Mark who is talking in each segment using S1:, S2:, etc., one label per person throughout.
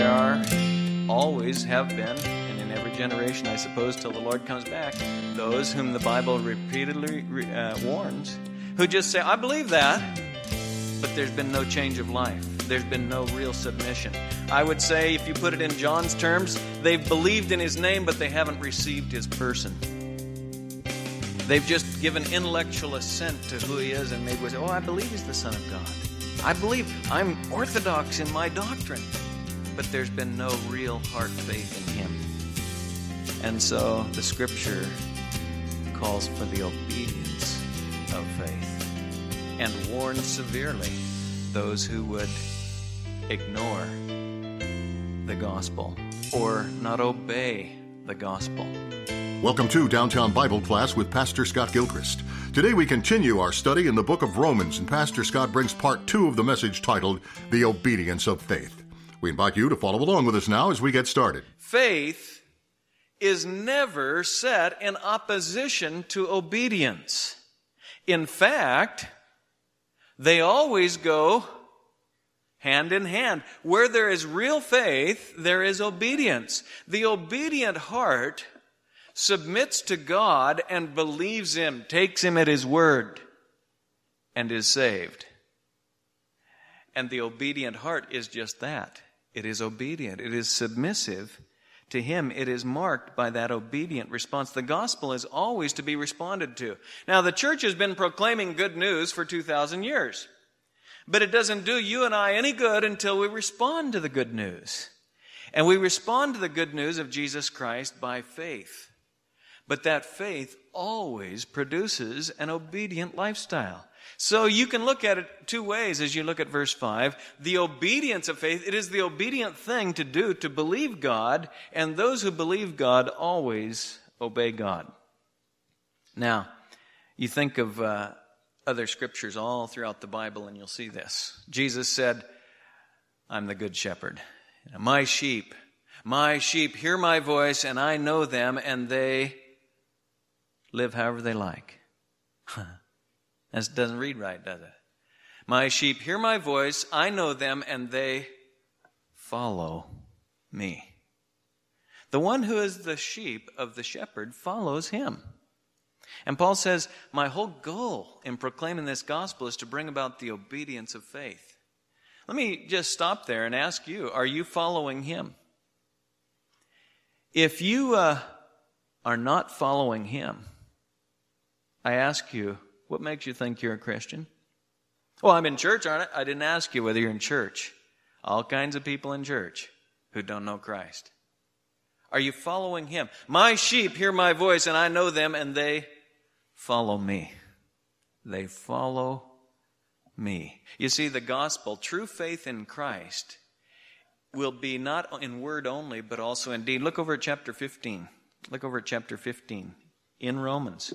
S1: there are, always have been, and in every generation, I suppose, till the Lord comes back, those whom the Bible repeatedly warns, who just say, I believe that, but there's been no change of life. There's been no real submission. I would say, if you put it in John's terms, they've believed in his name, but they haven't received his person. They've just given intellectual assent to who he is, and they would say, oh, I believe he's the Son of God. I believe I'm orthodox in my doctrine. But there's been no real heart faith in him. And so the Scripture calls for the obedience of faith and warns severely those who would ignore the gospel or not obey the gospel.
S2: Welcome to Downtown Bible Class with Pastor Scott Gilchrist. Today we continue our study in the book of Romans, and Pastor Scott brings part 2 of the message titled, The Obedience of Faith. We invite you to follow along with us now as we get started.
S1: Faith is never set in opposition to obedience. In fact, they always go hand in hand. Where there is real faith, there is obedience. The obedient heart submits to God and believes him, takes him at his word, and is saved. And the obedient heart is just that. It is obedient. It is submissive to him. It is marked by that obedient response. The gospel is always to be responded to. Now, the church has been proclaiming good news for 2,000 years. But it doesn't do you and I any good until we respond to the good news. And we respond to the good news of Jesus Christ by faith. But that faith always produces an obedient lifestyle. So you can look at it two ways as you look at verse 5. The obedience of faith, it is the obedient thing to do, to believe God, and those who believe God always obey God. Now, you think of other scriptures all throughout the Bible, and you'll see this. Jesus said, I'm the good shepherd. My sheep hear my voice, and I know them, and they live however they like. That doesn't read right, does it? My sheep hear my voice, I know them, and they follow me. The one who is the sheep of the shepherd follows him. And Paul says, my whole goal in proclaiming this gospel is to bring about the obedience of faith. Let me just stop there and ask you, are you following him? If you are not following him, I ask you, what makes you think you're a Christian? Well, I'm in church, aren't I? I didn't ask you whether you're in church. All kinds of people in church who don't know Christ. Are you following him? My sheep hear my voice, and I know them, and they follow me. They follow me. You see, the gospel, true faith in Christ, will be not in word only, but also in deed. Look over at chapter 15. Look over at chapter 15 in Romans.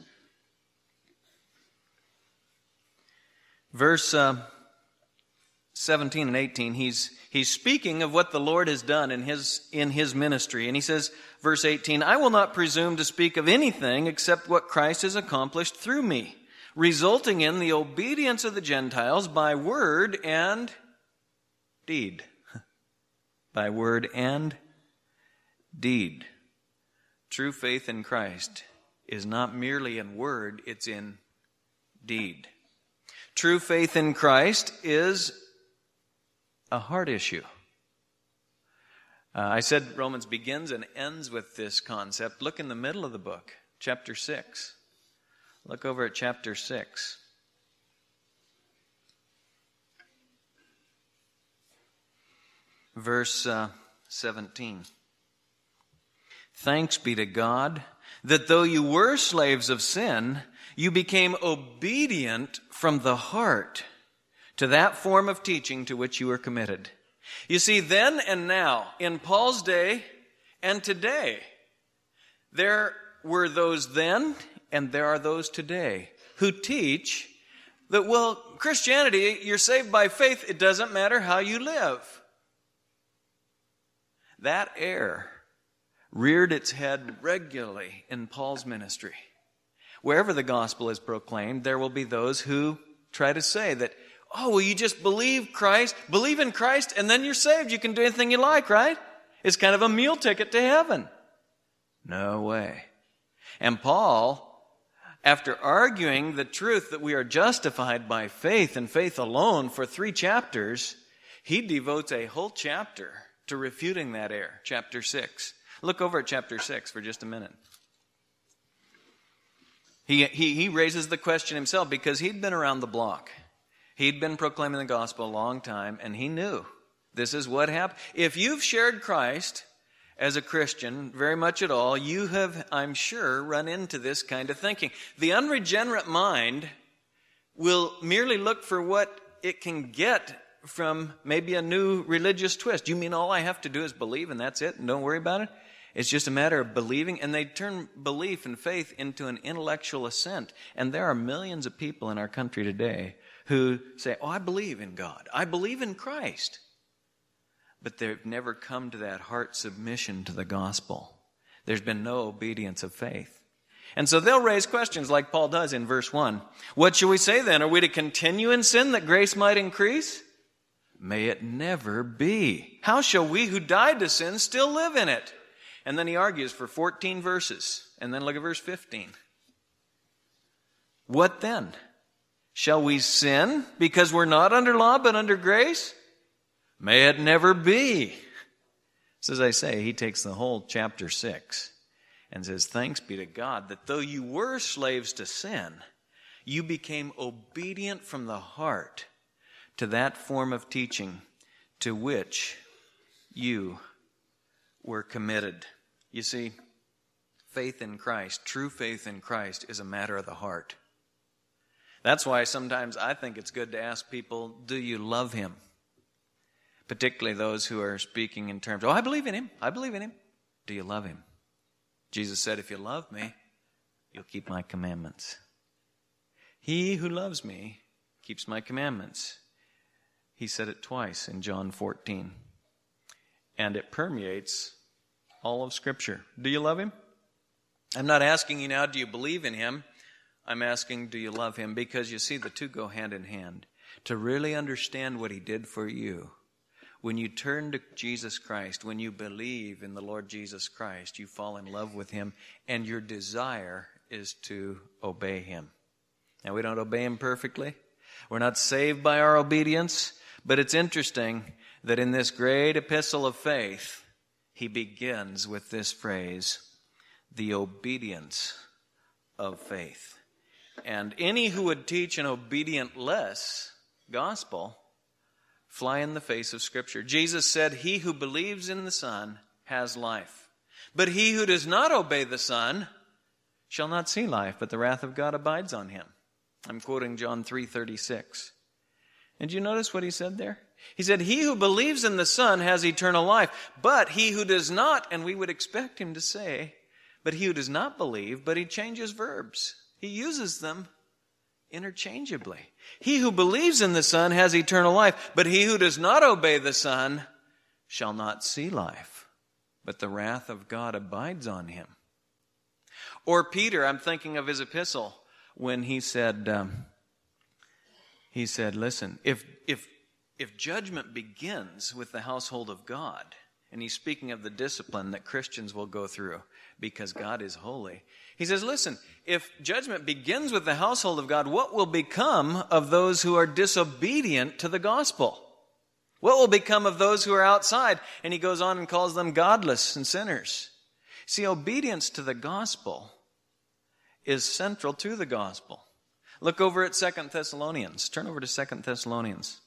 S1: Verse 17 and 18, he's speaking of what the Lord has done in his ministry. And he says, verse 18, I will not presume to speak of anything except what Christ has accomplished through me, resulting in the obedience of the Gentiles by word and deed. By word and deed. True faith in Christ is not merely in word, it's in deed. True faith in Christ is a heart issue. I said Romans begins and ends with this concept. Look in the middle of the book, chapter 6. Look over at chapter 6. Verse 17. Thanks be to God that though you were slaves of sin, you became obedient from the heart to that form of teaching to which you were committed. You see, then and now, in Paul's day and today, there were those then and there are those today who teach that, well, Christianity, you're saved by faith. It doesn't matter how you live. That error reared its head regularly in Paul's ministry. Wherever the gospel is proclaimed, there will be those who try to say that Oh, well, you just believe in Christ, and then you're saved. You can do anything you like, right? It's kind of a meal ticket to heaven. No way. And Paul, after arguing the truth that we are justified by faith and faith alone for 3 chapters, he devotes a whole chapter to refuting that error. Chapter 6. Look over at chapter 6 for just a minute. He raises the question himself because he'd been around the block. He'd been proclaiming the gospel a long time, and he knew this is what happened. If you've shared Christ as a Christian very much at all, you have, I'm sure, run into this kind of thinking. The unregenerate mind will merely look for what it can get from maybe a new religious twist. You mean all I have to do is believe and that's it, and don't worry about it? It's just a matter of believing, and they turn belief and faith into an intellectual assent. And there are millions of people in our country today who say, oh, I believe in God. I believe in Christ. But they've never come to that heart submission to the gospel. There's been no obedience of faith. And so they'll raise questions like Paul does in verse 1. What shall we say then? Are we to continue in sin that grace might increase? May it never be. How shall we who died to sin still live in it? And then he argues for 14 verses. And then look at verse 15. What then? Shall we sin because we're not under law but under grace? May it never be. So as I say, he takes the whole chapter 6 and says, thanks be to God that though you were slaves to sin, you became obedient from the heart to that form of teaching to which you were committed. You see, faith in Christ, true faith in Christ, is a matter of the heart. That's why sometimes I think it's good to ask people, do you love him? Particularly those who are speaking in terms, oh, I believe in him. I believe in him. Do you love him? Jesus said, if you love me, you'll keep my commandments. He who loves me keeps my commandments. He said it twice in John 14. And it permeates all of Scripture. Do you love him? I'm not asking you now, do you believe in him? I'm asking, do you love him? Because you see, the two go hand in hand. To really understand what he did for you, when you turn to Jesus Christ, when you believe in the Lord Jesus Christ, you fall in love with him, and your desire is to obey him. Now, we don't obey him perfectly. We're not saved by our obedience, but it's interesting that in this great epistle of faith, he begins with this phrase, the obedience of faith. And any who would teach an obedient-less gospel fly in the face of Scripture. Jesus said, he who believes in the Son has life. But he who does not obey the Son shall not see life, but the wrath of God abides on him. I'm quoting John 3:36. And you notice what he said there? He said, he who believes in the Son has eternal life, but he who does not, and we would expect him to say, but he who does not believe, but he changes verbs. He uses them interchangeably. He who believes in the Son has eternal life, but he who does not obey the Son shall not see life, but the wrath of God abides on him. Or Peter, I'm thinking of his epistle, when he said, listen, if judgment begins with the household of God, and he's speaking of the discipline that Christians will go through because God is holy. He says, listen, if judgment begins with the household of God, what will become of those who are disobedient to the gospel? What will become of those who are outside? And he goes on and calls them godless and sinners. See, obedience to the gospel is central to the gospel. Look over at 2 Thessalonians. Turn over to 2 Thessalonians.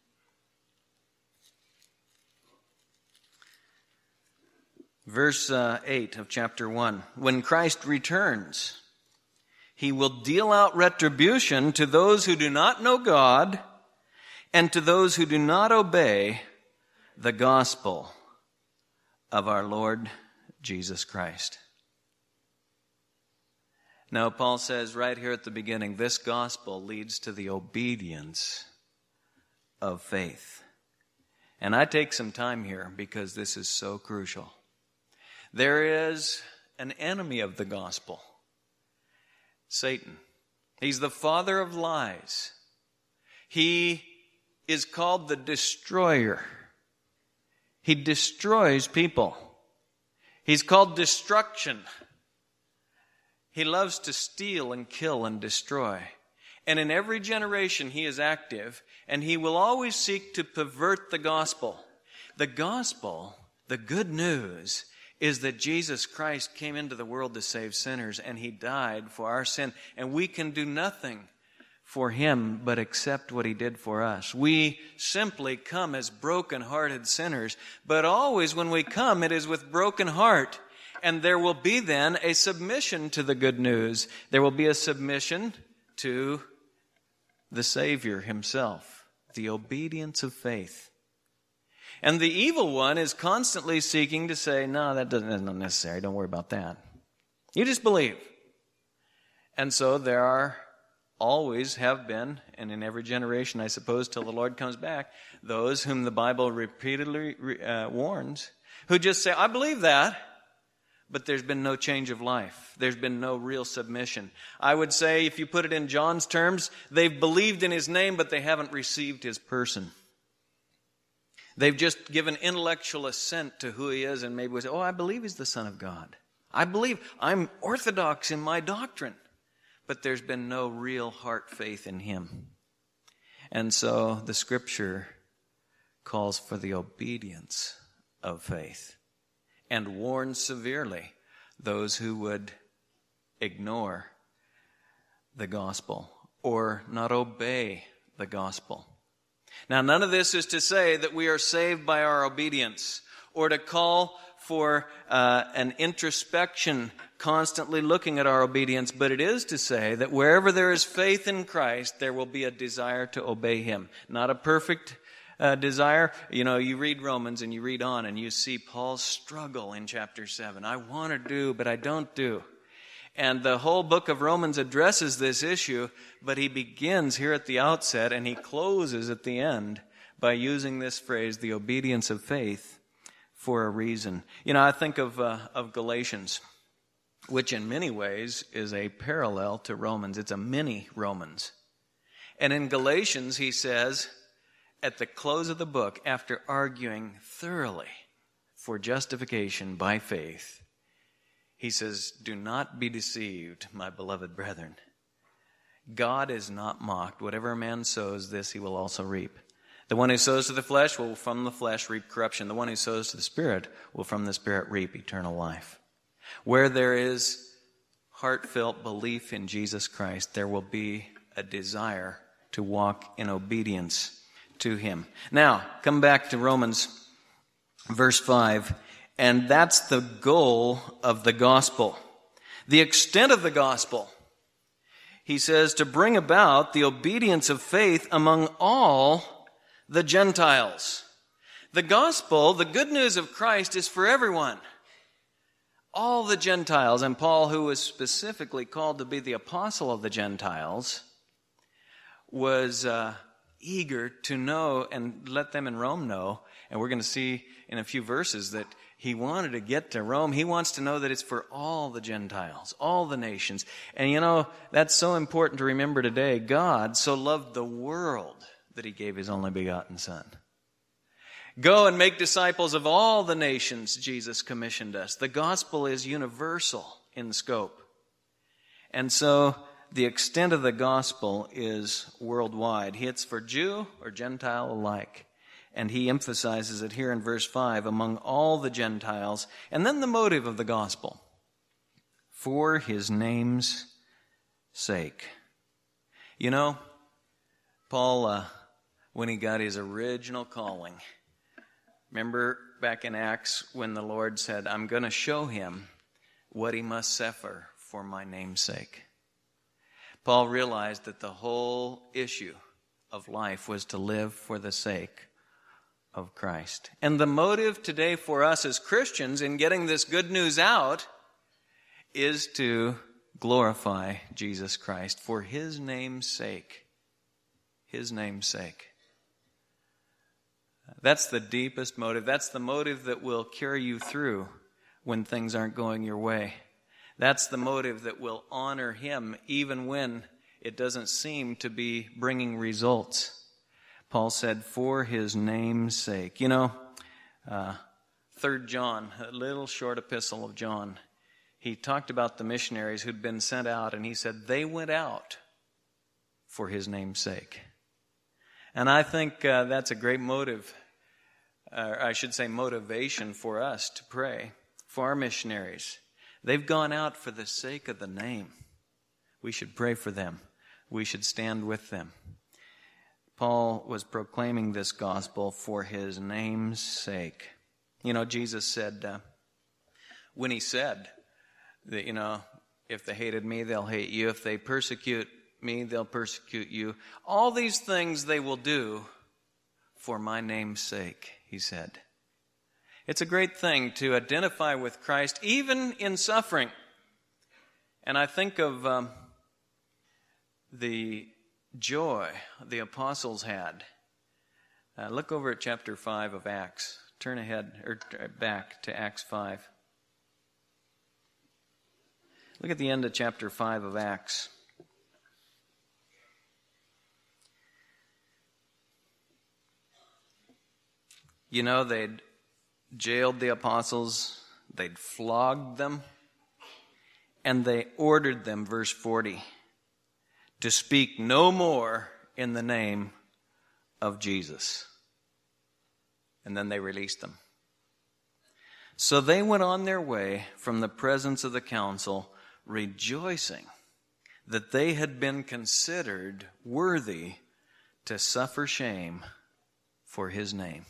S1: Verse 8 of chapter 1. When Christ returns, he will deal out retribution to those who do not know God and to those who do not obey the gospel of our Lord Jesus Christ. Now, Paul says right here at the beginning, this gospel leads to the obedience of faith. And I take some time here because this is so crucial. There is an enemy of the gospel, Satan. He's the father of lies. He is called the destroyer. He destroys people. He's called destruction. He loves to steal and kill and destroy. And in every generation he is active, and he will always seek to pervert the gospel. The gospel, the good news, is that Jesus Christ came into the world to save sinners, and he died for our sin, and we can do nothing for him but accept what he did for us. We simply come as broken-hearted sinners, but always when we come, it is with broken heart. And there will be then a submission to the good news. There will be a submission to the Savior himself, the obedience of faith. And the evil one is constantly seeking to say, no, that's not necessary. Don't worry about that. You just believe. And so there are always have been, and in every generation, I suppose, till the Lord comes back, those whom the Bible repeatedly warns, who just say, I believe that, but there's been no change of life. There's been no real submission. I would say, if you put it in John's terms, they've believed in his name, but they haven't received his person. They've just given intellectual assent to who he is, and maybe we say, I believe he's the Son of God. I believe I'm orthodox in my doctrine. But there's been no real heart faith in him. And so the Scripture calls for the obedience of faith and warns severely those who would ignore the gospel or not obey the gospel. Now, none of this is to say that we are saved by our obedience or to call for an introspection, constantly looking at our obedience, but it is to say that wherever there is faith in Christ, there will be a desire to obey him. Not a perfect desire. You know, you read Romans and you read on and you see Paul's struggle in chapter 7. I want to do, but I don't do. And the whole book of Romans addresses this issue, but he begins here at the outset and he closes at the end by using this phrase, the obedience of faith, for a reason. You know, I think of Galatians, which in many ways is a parallel to Romans. It's a mini Romans. And in Galatians, he says, at the close of the book, after arguing thoroughly for justification by faith, he says, do not be deceived, my beloved brethren. God is not mocked. Whatever a man sows, this he will also reap. The one who sows to the flesh will from the flesh reap corruption. The one who sows to the Spirit will from the Spirit reap eternal life. Where there is heartfelt belief in Jesus Christ, there will be a desire to walk in obedience to him. Now, come back to Romans verse 5, and that's the goal of the gospel. The extent of the gospel. He says to bring about the obedience of faith among all the Gentiles. The gospel, the good news of Christ, is for everyone. All the Gentiles, and Paul, who was specifically called to be the apostle of the Gentiles, was eager to know and let them in Rome know, and we're going to see in a few verses that he wanted to get to Rome. He wants to know that it's for all the Gentiles, all the nations. And you know, that's so important to remember today. God so loved the world that he gave his only begotten Son. Go and make disciples of all the nations, Jesus commissioned us. The gospel is universal in scope. And so the extent of the gospel is worldwide. It's for Jew or Gentile alike. And he emphasizes it here in verse 5, among all the Gentiles. And then the motive of the gospel. For his name's sake. You know, Paul, when he got his original calling, remember back in Acts when the Lord said, I'm going to show him what he must suffer for my name's sake. Paul realized that the whole issue of life was to live for the sake of Christ. And the motive today for us as Christians in getting this good news out is to glorify Jesus Christ for his name's sake. His name's sake. That's the deepest motive. That's the motive that will carry you through when things aren't going your way. That's the motive that will honor him even when it doesn't seem to be bringing results. Paul said, for his name's sake. 3 John, a little short epistle of John, he talked about the missionaries who'd been sent out, and he said they went out for his name's sake. And I think that's a great motive, or I should say motivation for us to pray for our missionaries. They've gone out for the sake of the name. We should pray for them. We should stand with them. Paul was proclaiming this gospel for his name's sake. Jesus said, when he said that, if they hated me, they'll hate you. If they persecute me, they'll persecute you. All these things they will do for my name's sake, he said. It's a great thing to identify with Christ, even in suffering. And I think of the joy the apostles had. Look over at chapter 5 of Acts. Turn ahead, or back to Acts 5. Look at the end of chapter 5 of Acts. They'd jailed the apostles, they'd flogged them, and they ordered them, verse 40, to speak no more in the name of Jesus. And then they released them. So they went on their way from the presence of the council, rejoicing that they had been considered worthy to suffer shame for his name.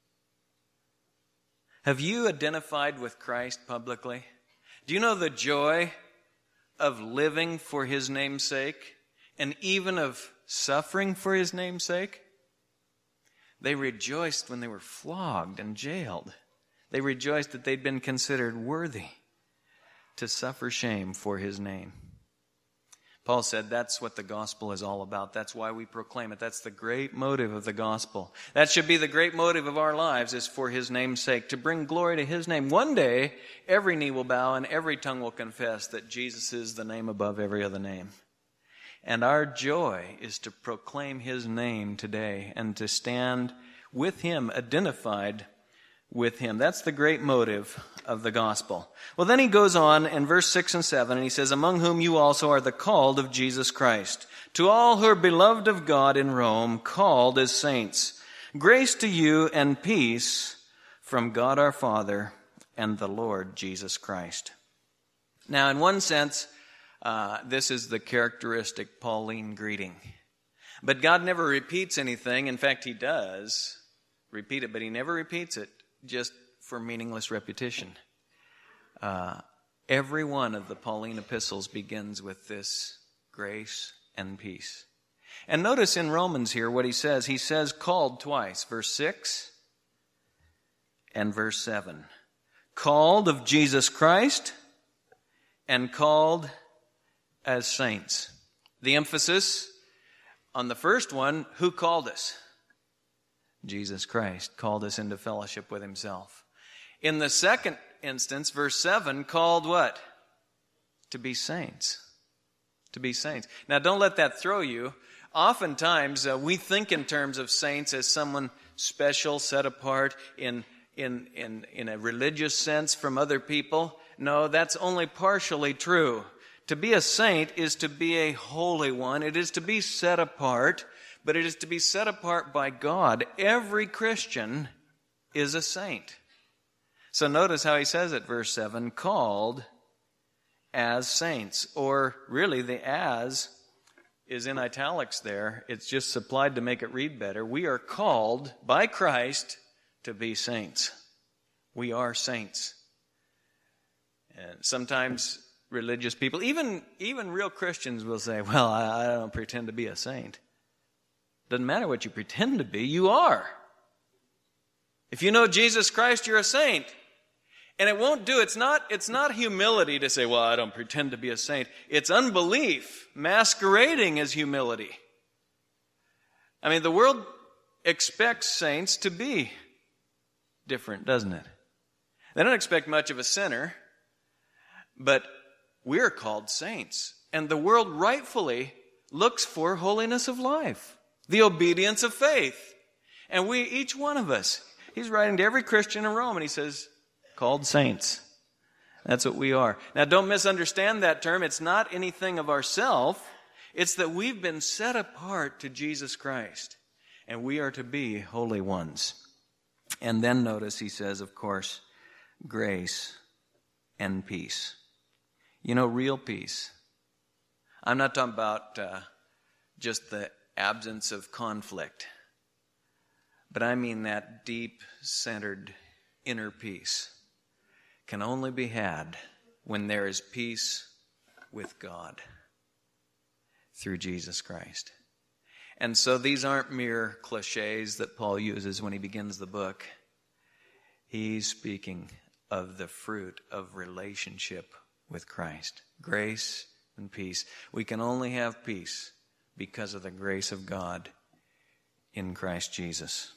S1: Have you identified with Christ publicly? Do you know the joy of living for his name's sake, and even of suffering for his name's sake? They rejoiced when they were flogged and jailed. They rejoiced that they'd been considered worthy to suffer shame for his name. Paul said that's what the gospel is all about. That's why we proclaim it. That's the great motive of the gospel. That should be the great motive of our lives, is for his name's sake, to bring glory to his name. One day, every knee will bow and every tongue will confess that Jesus is the name above every other name. And our joy is to proclaim his name today and to stand with him, identified with him. That's the great motive of the gospel. Well, then he goes on in verse 6 and 7, and he says, among whom you also are the called of Jesus Christ. To all who are beloved of God in Rome, called as saints. Grace to you and peace from God our Father and the Lord Jesus Christ. Now, in one sense, this is the characteristic Pauline greeting. But God never repeats anything. In fact, he does repeat it, but he never repeats it just for meaningless repetition. Every one of the Pauline epistles begins with this grace and peace. And notice in Romans here what he says. He says called twice, verse 6 and verse 7. Called of Jesus Christ and called as saints. The emphasis on the first one, who called us? Jesus Christ called us into fellowship with himself. In the second instance, verse 7, called what? To be saints. To be saints. Now, don't let that throw you. Oftentimes, we think in terms of saints as someone special, set apart in a religious sense from other people. No, that's only partially true. To be a saint is to be a holy one. It is to be set apart, but it is to be set apart by God. Every Christian is a saint. So notice how he says it, verse 7, called as saints. Or really, the as is in italics there. It's just supplied to make it read better. We are called by Christ to be saints. We are saints. And sometimes religious people, even real Christians, will say, well, I don't pretend to be a saint. Doesn't matter what you pretend to be, you are. If you know Jesus Christ, you're a saint. And it won't do, it's not humility to say, well, I don't pretend to be a saint. It's unbelief masquerading as humility. I mean, the world expects saints to be different, doesn't it? They don't expect much of a sinner, but we're called saints. And the world rightfully looks for holiness of life, the obedience of faith. And each one of us, he's writing to every Christian in Rome, and he says, called saints. That's what we are. Now, don't misunderstand that term. It's not anything of ourselves. It's that we've been set apart to Jesus Christ, and we are to be holy ones. And then notice he says, of course, grace and peace. You know, real peace. I'm not talking about just the absence of conflict, but I mean that deep-centered inner peace can only be had when there is peace with God through Jesus Christ. And so these aren't mere cliches that Paul uses when he begins the book. He's speaking of the fruit of relationship with Christ. Grace and peace. We can only have peace because of the grace of God in Christ Jesus.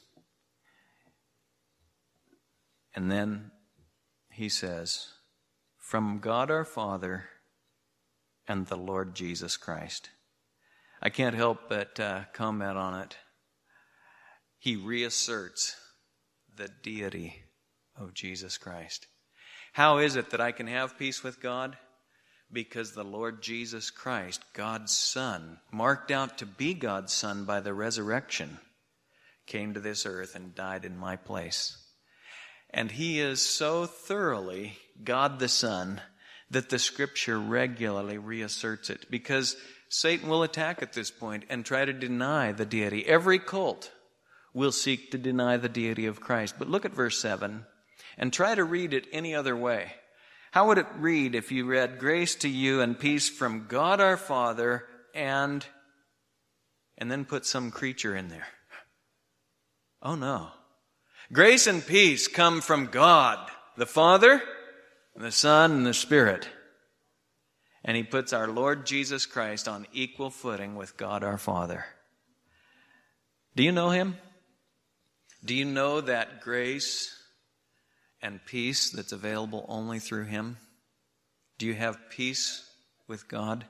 S1: And then he says, from God our Father and the Lord Jesus Christ. I can't help but comment on it. He reasserts the deity of Jesus Christ. How is it that I can have peace with God? Because the Lord Jesus Christ, God's Son, marked out to be God's Son by the resurrection, came to this earth and died in my place. And he is so thoroughly God the Son that the Scripture regularly reasserts it, because Satan will attack at this point and try to deny the deity. Every cult will seek to deny the deity of Christ. But look at verse 7 and try to read it any other way. How would it read if you read, grace to you and peace from God our Father and then put some creature in there? Oh no. Grace and peace come from God, the Father, the Son, and the Spirit. And he puts our Lord Jesus Christ on equal footing with God our Father. Do you know him? Do you know that grace and peace that's available only through him? Do you have peace with God?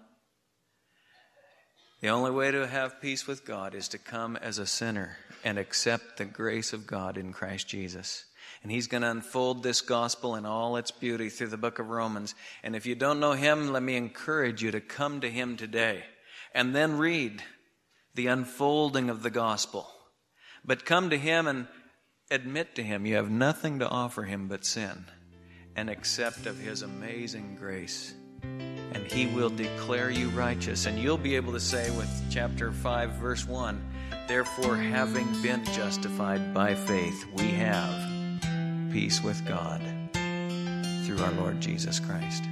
S1: The only way to have peace with God is to come as a sinner and accept the grace of God in Christ Jesus. And he's going to unfold this gospel in all its beauty through the book of Romans. And if you don't know him, let me encourage you to come to him today and then read the unfolding of the gospel. But come to him and admit to him you have nothing to offer him but sin, and accept of his amazing grace. And he will declare you righteous. And you'll be able to say with chapter 5, verse 1, therefore, having been justified by faith, we have peace with God through our Lord Jesus Christ.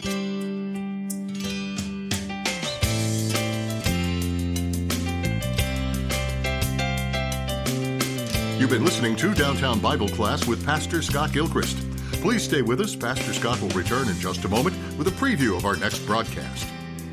S2: You've been listening to Downtown Bible Class with Pastor Scott Gilchrist. Please stay with us. Pastor Scott will return in just a moment with a preview of our next broadcast.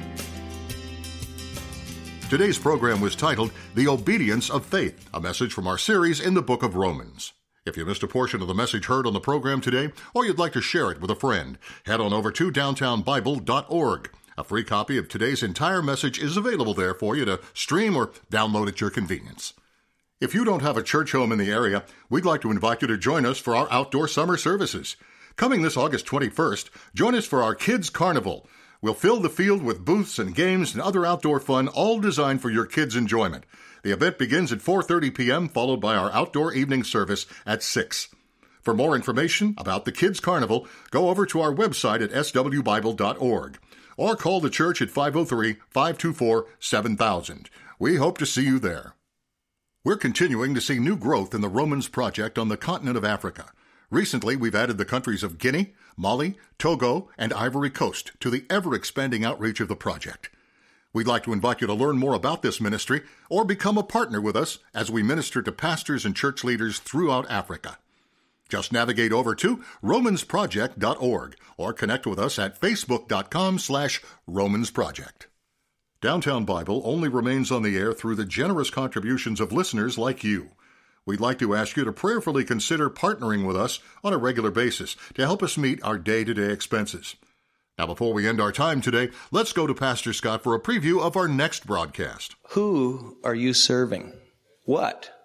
S2: Today's program was titled, The Obedience of Faith, a message from our series in the book of Romans. If you missed a portion of the message heard on the program today, or you'd like to share it with a friend, head on over to downtownbible.org. A free copy of today's entire message is available there for you to stream or download at your convenience. If you don't have a church home in the area, we'd like to invite you to join us for our outdoor summer services. Coming this August 21st, join us for our Kids Carnival. We'll fill the field with booths and games and other outdoor fun, all designed for your kids' enjoyment. The event begins at 4:30 p.m., followed by our outdoor evening service at 6. For more information about the Kids Carnival, go over to our website at swbible.org or call the church at 503-524-7000. We hope to see you there. We're continuing to see new growth in the Romans Project on the continent of Africa. Recently, we've added the countries of Guinea, Mali, Togo, and Ivory Coast to the ever-expanding outreach of the project. We'd like to invite you to learn more about this ministry or become a partner with us as we minister to pastors and church leaders throughout Africa. Just navigate over to romansproject.org or connect with us at facebook.com/romansproject. Downtown Bible only remains on the air through the generous contributions of listeners like you. We'd like to ask you to prayerfully consider partnering with us on a regular basis to help us meet our day-to-day expenses. Now, before we end our time today, let's go to Pastor Scott for a preview of our next broadcast.
S1: Who are you serving? What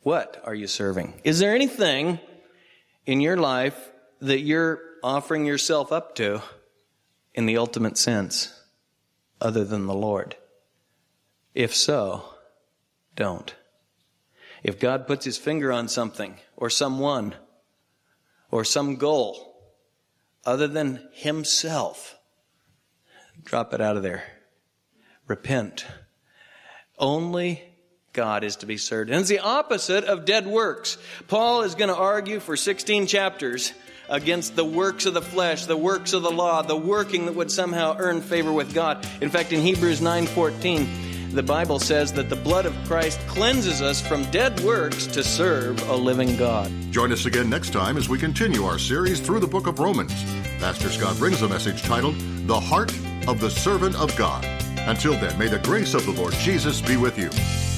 S1: What are you serving? Is there anything in your life that you're offering yourself up to in the ultimate sense other than the Lord? If so, don't. If God puts his finger on something or someone or some goal other than himself, drop it out of there. Repent. Only God is to be served. And it's the opposite of dead works. Paul is going to argue for 16 chapters against the works of the flesh, the works of the law, the working that would somehow earn favor with God. In fact, in Hebrews 9:14, the Bible says that the blood of Christ cleanses us from dead works to serve a living God.
S2: Join us again next time as we continue our series through the book of Romans. Pastor Scott brings a message titled, The Heart of the Servant of God. Until then, may the grace of the Lord Jesus be with you.